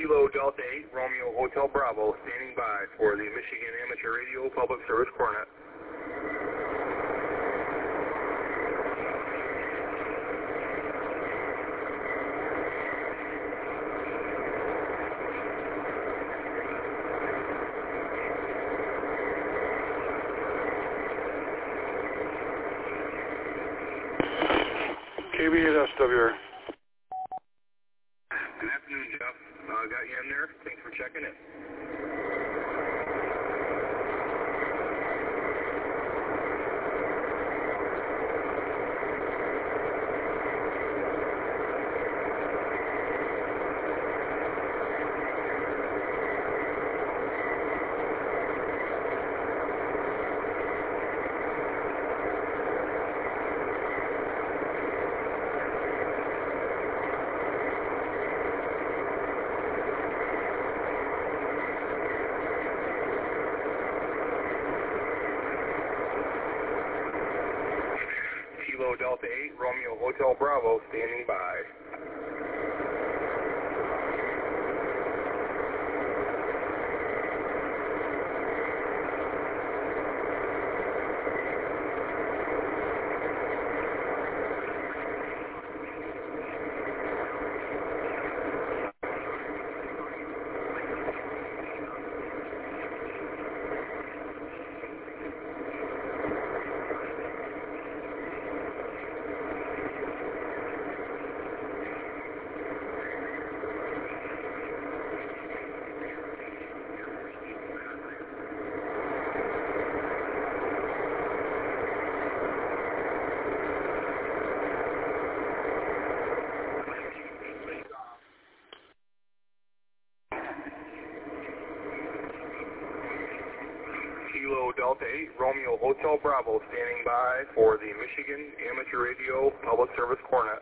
Kilo Delta 8 Romeo Hotel Bravo standing by for the Michigan Amateur Radio Public Service Cornet. KB8SWR. Good afternoon, Jeff. Got you in there. Thanks for checking in. Kilo Delta 8 Romeo Hotel Bravo standing by. Kilo Delta 8 Romeo Hotel Bravo standing by for the Michigan Amateur Radio Public Service Cornet.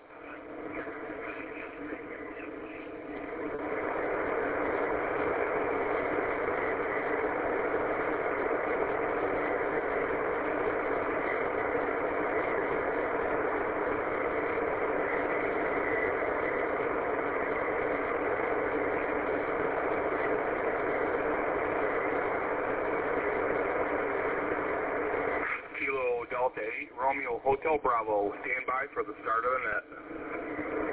Kilo Delta 8 Romeo Hotel Bravo, stand by for the start of the net.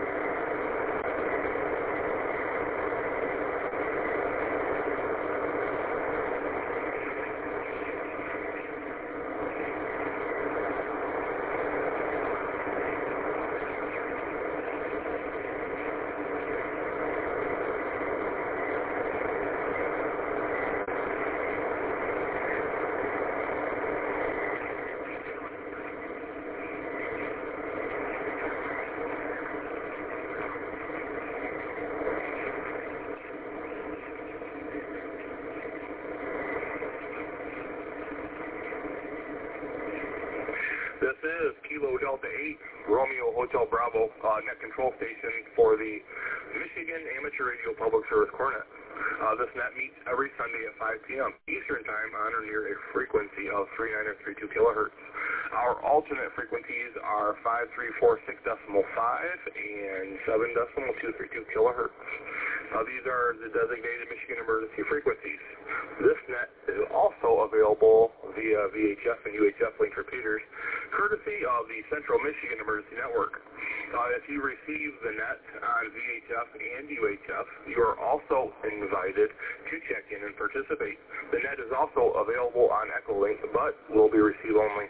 This is Kilo Delta 8 Romeo Hotel Bravo, net control station for the Michigan Amateur Radio Public Service Cornet. This net meets every Sunday at 5 p.m. Eastern Time on or near a frequency of 3932 kilohertz. Our alternate frequencies are 5346.5 and 7.232 kilohertz. These are the designated Michigan emergency frequencies. This net is also available via VHF and UHF link repeaters, courtesy of the Central Michigan Emergency Network. If you receive the net on VHF and UHF, you are also invited to check in and participate. The net is also available on Echolink, but will be receive only.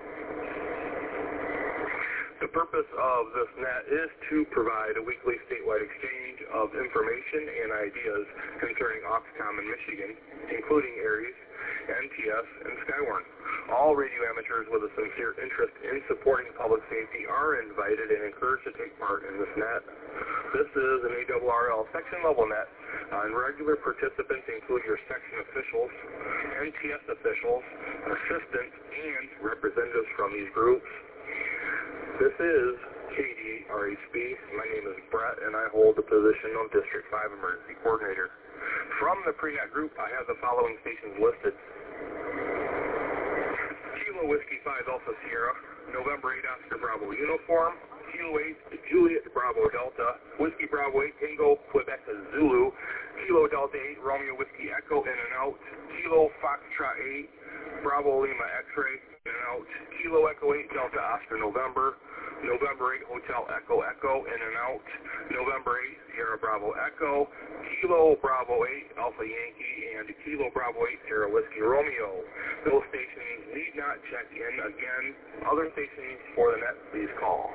The purpose of this net is to provide a weekly statewide exchange of information and ideas concerning Oxcom in Michigan, including ARES, NTS, and Skywarn. All radio amateurs with a sincere interest in supporting public safety are invited and encouraged to take part in this net. This is an ARRL section level net, and regular participants include your section officials, NTS officials, assistants, and representatives from these groups. This is KD8RHB. My name is Brett, and I hold the position of District 5 Emergency Coordinator. From the pre-net group, I have the following stations listed. Kilo Whiskey 5 Alpha Sierra, November 8 Oscar Bravo Uniform, Kilo 8 Juliet Bravo Delta, Whiskey Bravo 8 Tango Quebec Zulu, Kilo Delta 8 Romeo Whiskey Echo in and out, Kilo Foxtrot 8 Bravo Lima X-Ray in and out, Kilo Echo 8 Delta Oscar November, November 8 Hotel Echo Echo in and out, November 8 Sierra Bravo Echo, Kilo Bravo 8 Alpha Yankee, and Kilo Bravo 8 Sierra Whiskey Romeo. Those stations need not check in. Again, other stations for the net, please call.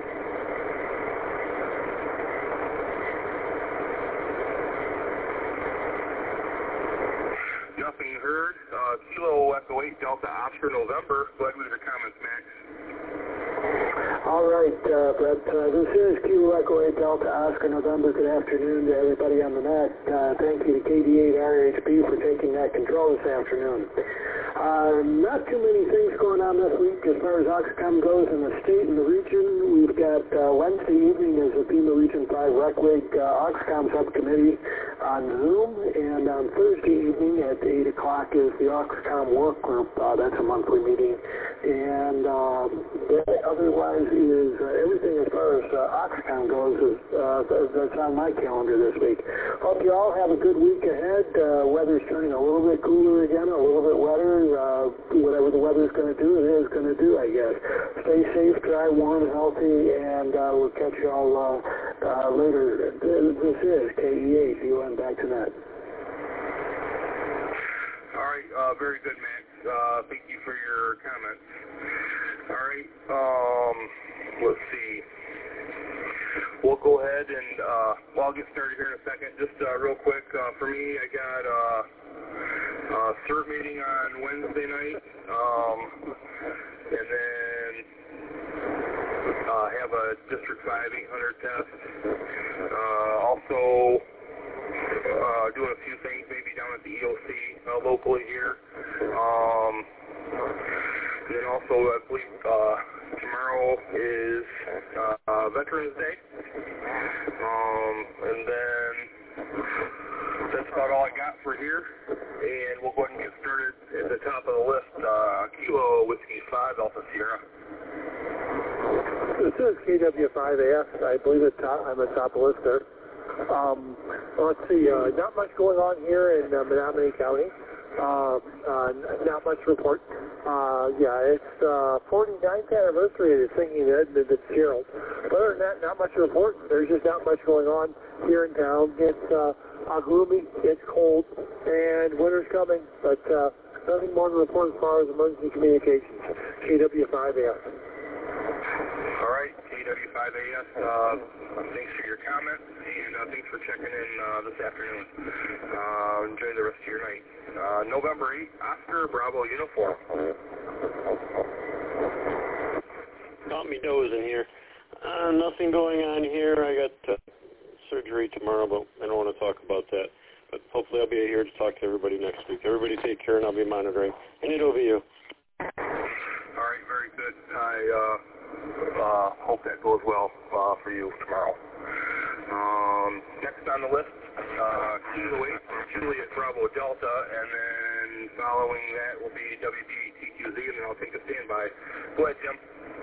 Nothing heard. Kilo Echo 8 Delta Oscar November. Go ahead with your comments, Max. All right, Brett, this is Kilo Echo 8 Delta Oscar November. Good afternoon to everybody on the net. Thank you to KD8 RHB for taking that control this afternoon. Not too many things going on this week as far as Oxcom goes in the state and the region. We've got Wednesday evening is the FEMA Region 5 RecWig Oxcom subcommittee on Zoom, and on Thursday evening at 8 o'clock is the Oxcom work group. That's a monthly meeting. And otherwise is everything as far as Oxcom goes is that's on my calendar this week. Hope you all have a good week ahead. Weather's turning a little bit cooler again, a little bit wetter. Whatever the weather's going to do, it is going to do, I guess. Stay safe, dry, warm, healthy, and we'll catch you all later. This is KE8, UN Back to Net. All right, very good, Max. Thank you for your comments. All right, let's see. We'll go ahead and, I'll get started here in a second. Just real quick, for me, I got CERT meeting on Wednesday night, and then have a District 5 800 test. Also, doing a few things maybe down at the EOC locally here. And then also, I believe tomorrow is Veterans Day. And then that's about all I got for here. And we'll go ahead and get started at the top of the list. Kilo Whiskey 5 Alpha Sierra. This is KW5AS. I believe I'm at top of the list there. Let's see, not much going on here in Menominee County. Not much report. It's 49th anniversary of Singing Edmund Fitzgerald. Other than that, not much report. There's just not much going on here in town. It's gloomy, it's cold, and winter's coming, but nothing more to report as far as emergency communications. KW5AS. All right, KW5AS, thanks for your comments, and thanks for checking in this afternoon. Enjoy the rest of your night. November 8th, Oscar Bravo Uniform. Got me dozing here. Nothing going on here. I got surgery tomorrow, but I don't want to talk about that. But hopefully I'll be here to talk to everybody next week. Everybody take care, and I'll be monitoring. Hand it over to you. All right, very good. I hope that goes well for you tomorrow. Next on the list, Kilo 8 Juliet Bravo Delta, and then following that will be WB-TQZ, and then I'll take a standby. Go ahead, Jim.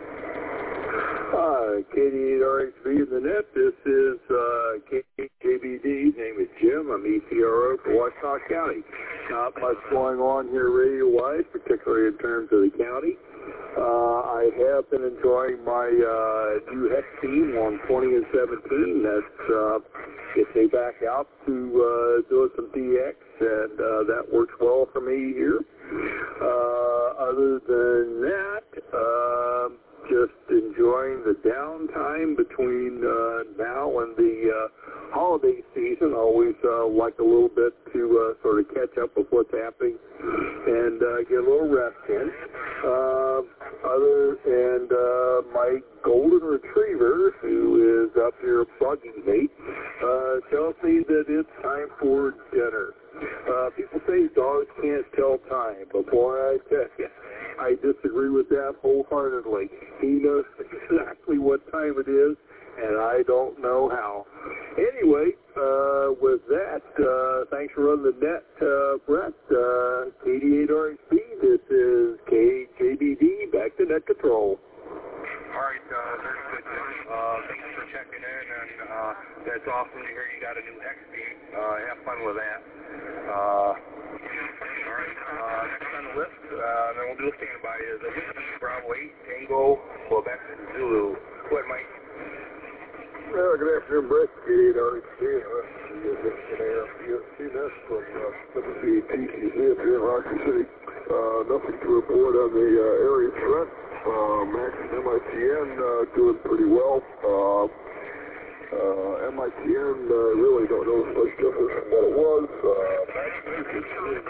KD8RHB in the net. This is KBD. Name is Jim. I'm ECRO for Washtenaw County. Not much going on here radio-wise, particularly in terms of the county. I have been enjoying my new hex team on 20 and 17. That's gets me back out to doing some DX, and that works well for me here. Other than that, just enjoying the downtime between now and the holiday season. Always like a little bit to sort of catch up with what's happening and get a little rest in. My golden retriever, who is up here bugging me, tells me that it's time for dinner. People say dogs can't tell time, but boy, I tell you, I disagree with that wholeheartedly. He knows exactly what time it is, and I don't know how. Anyway, with that, thanks for running the net, Brett. KD8RHB, this is KJBD, back to net control. All right, very good, Jim. Thanks for checking in, and that's awesome to hear you got a new hex beam. Have fun with that. All right, next on the list, then we'll do a standby, is a Bravo 8, Tango, Quebec, Zulu. Go ahead, Mike. Well, good afternoon, Brett. K8 RHB. This from WBTCZ up here in Rocky City. Nothing to report on the area front. Max and MITN doing pretty well. MITN really don't know much difference from what it was. Max is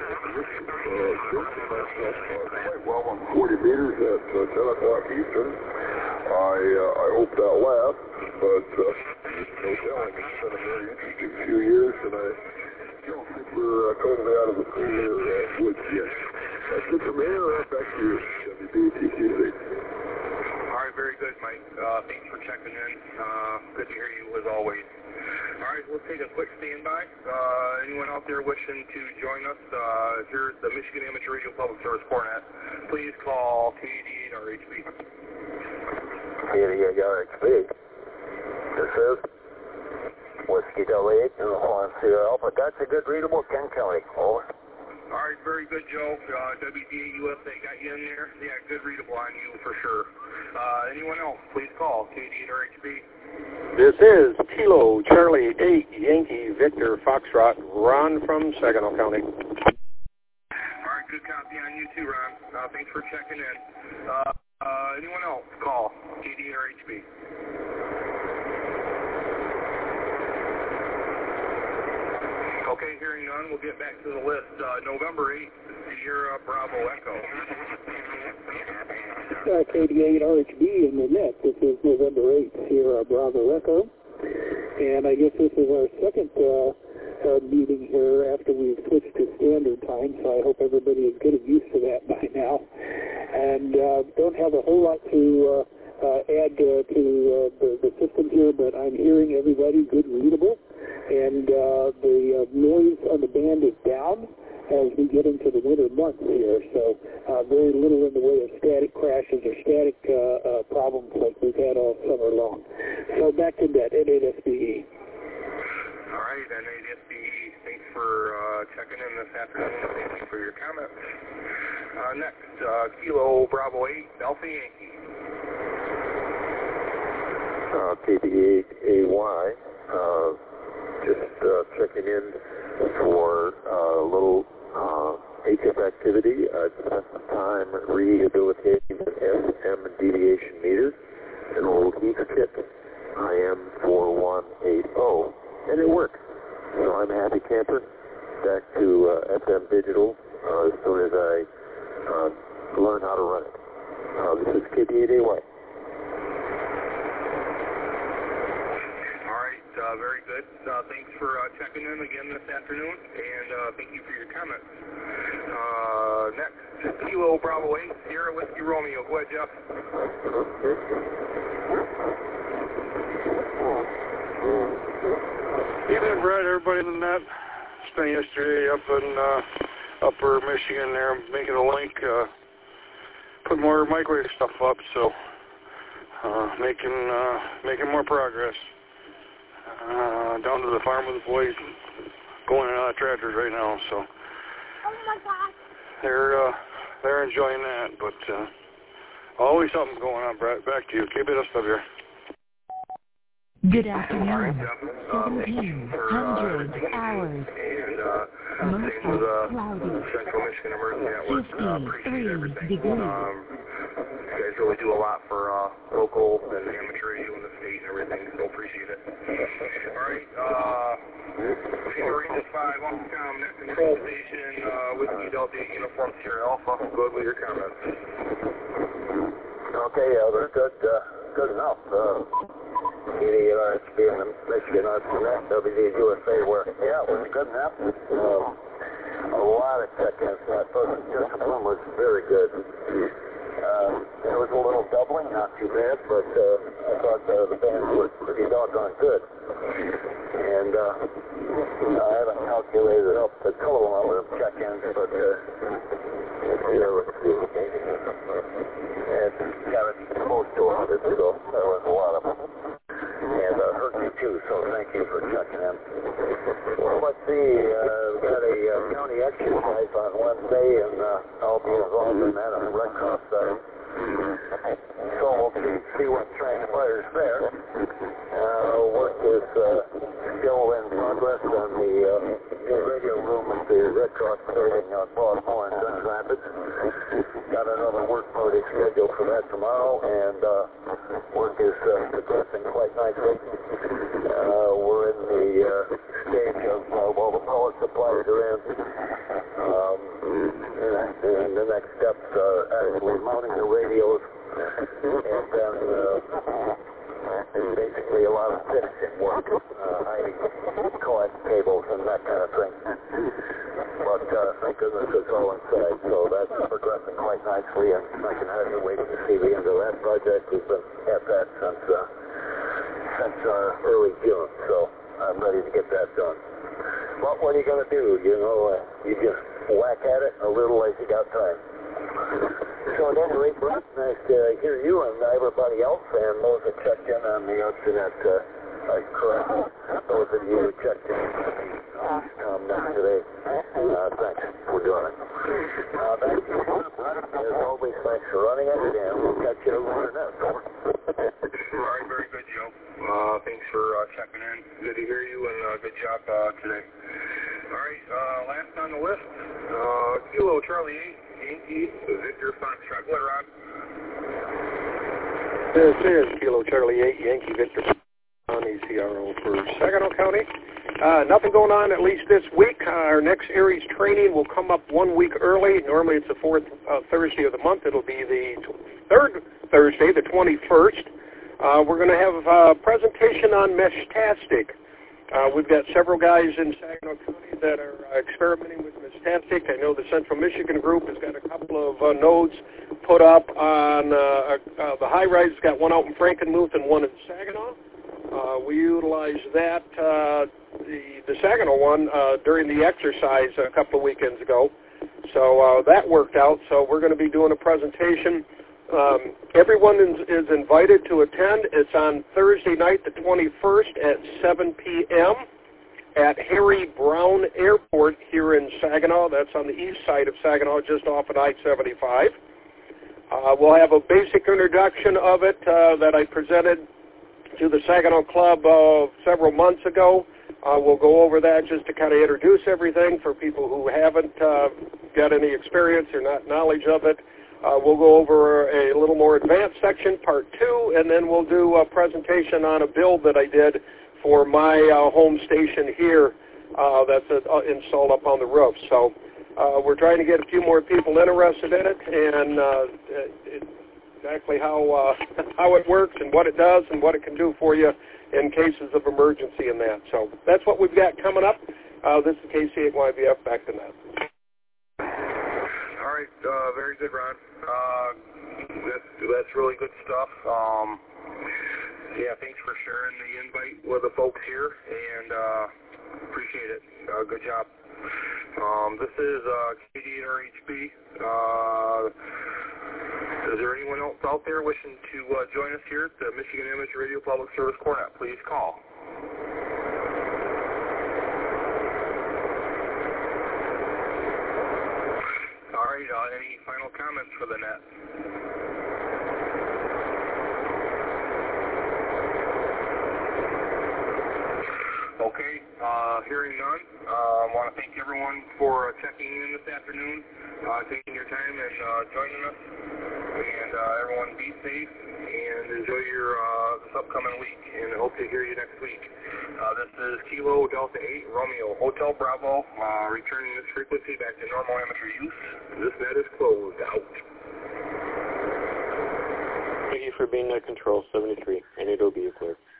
quite well on 40 meters at 10 o'clock Eastern. I hope that lasts, but no telling. It's been a very interesting few years, and I don't think we're totally out of the clear woods yet. That's it from here. Back to you, WBTCZ. All right, very good, Mike. Thanks for checking in. Good to hear you as always. All right, we'll take a quick standby. Anyone out there wishing to join us, here's the Michigan Amateur Radio Public Service Cornet. Please call K88 RHB. K88 RHB. This is Whiskey Delta 8 Uniform Sierra Alpha. That's a good readable, Ken Kelly. Over. All right, very good, Joe. WDA USA got you in there. Yeah, good readable on you for sure. Anyone else, please call K88 RHB. This is Kilo Charlie 8 Yankee Victor Foxtrot, Ron from Saginaw County. All right, good copy on you too, Ron. Thanks for checking in. Anyone else, call K88 RHB. Okay, hearing none, we'll get back to the list. November 8th, Sierra Bravo Echo. K88 RHB in the net. This is November 8th, Sierra Bravo Echo. And I guess this is our second meeting here after we've switched to standard time, so I hope everybody is getting used to that by now. And don't have a whole lot to add to the system here, but I'm hearing everybody good readable. And the noise on the band is down as we get into the winter months here, so very little in the way of static crashes or static problems like we've had all summer long. So back to that, N8SBE. All right, N8SBE, thanks for checking in this afternoon. Thank you for your comments. Next, Kilo Bravo 8, Alpha Yankee. KB8AY, just checking in for a little HF activity. I spent some time rehabilitating the SM deviation meters and a little heat kit, IM4180, and it works. So I'm a happy camper. Back to FM digital as soon as I learn how to run it. This is KB8AY. Very good. Thanks for checking in again this afternoon, and thank you for your comments. Next, Kilo Bravo 8, Sierra Whiskey Romeo. Go ahead, Jeff. Evening, Brett. Everybody in the net. Spent yesterday up in upper Michigan there, making a link, put more microwave stuff up, so making more progress. Down to the farm with the boys, going in and out of tractors right now, so they're enjoying that, but always something going on, Brett. Back to you. Keep it up here. Good afternoon. 1,700 hours. And mostly same with cloudy. Central Michigan Emergency Network. Appreciate 53 everything. degrees. You guys really do a lot for local and amateur radio in the state and everything, so appreciate it. All right, Sierra 5 on the net control station, Whiskey Delta Uniform Sierra Alpha. Good with your comments. Okay, Elder, good enough. KDRSB and the Michigan RCNet, WDUSA work. Yeah, it was good enough. A lot of check-ins. That first discipline was very good. There was a little doubling, not too bad, but I thought the bands were pretty doggone good. And I haven't calculated up the total number of check-ins, but it's got it close to 100, so there was a lot of them. And hurt me too, so thank you for checking in. Well, let's see, we got a county exercise on Wednesday, and I'll be involved in that on the Red Cross side. So we'll see what transpires there. Work is still in progress on the new radio room at the Red Cross building on Baltimore and Grand Rapids. Got another work party scheduled for that tomorrow, and work is progressing quite nicely. We're in the stage of all the power supplies are in. And the next steps are actually mounting the radios, and then basically a lot of finishing work, coax cables and that kind of thing. But thank goodness it's all inside, so that's progressing quite nicely, and I can hardly wait to see the end of that project. We've been at that since early June, so I'm ready to get that done. But what are you going to do? You know, you just whack at it a little as you got time. So at any rate, Brett, nice to hear you and everybody else, and those that checked in on the internet. Correct. Those of you who checked in today, thanks for doing it. Thank you, Brett. As always, thanks for running it, and we'll catch you over the next one. All right, very good, Joe. Thanks for checking in. Good to hear you, and good job today. All right, last on the list, Kilo Charlie 8, Yankee, Victor Foxtrot. Go ahead, Rob. This is Kilo Charlie 8, Yankee Victor on ECRO for Saginaw County. Nothing going on, at least this week. Our next Aries training will come up 1 week early. Normally it's the fourth Thursday of the month. It'll be the third Thursday, the 21st. We're going to have a presentation on Meshtastic. We've got several guys in Saginaw County that are experimenting with Meshtastic. I know the Central Michigan group has got a couple of nodes put up on the high-rise. It's got one out in Frankenmuth and one in Saginaw. We utilized that, the Saginaw one, during the exercise a couple of weekends ago. So that worked out. So we're going to be doing a presentation. Everyone is invited to attend. It's on Thursday night, the 21st at 7 p.m. at Harry Brown Airport here in Saginaw. That's on the east side of Saginaw, just off of I-75. We'll have a basic introduction of it that I presented to the Saginaw Club several months ago. We'll go over that just to kind of introduce everything for people who haven't got any experience or not knowledge of it. We'll go over a little more advanced section, part 2, and then we'll do a presentation on a build that I did for my home station here that's installed up on the roof. So we're trying to get a few more people interested in it, and exactly how it works and what it does and what it can do for you in cases of emergency and that. So that's what we've got coming up. This is KC8YVF, back to that. All right, very good, Ron. That's really good stuff. Yeah, thanks for sharing the invite with the folks here, and appreciate it. Good job. This is KD8RHB. Is there anyone else out there wishing to join us here at the Michigan Amateur Radio Public Service Cornet? Please call. All right, any final comments for the net? Okay, hearing none, I want to thank everyone for checking in this afternoon, taking your time and joining us. And everyone be safe and enjoy your this upcoming week, and I hope to hear you next week. This is Kilo Delta 8 Romeo Hotel Bravo, returning this frequency back to normal amateur use. This net is closed. Out. Thank you for being at Control 73. I need to be clear.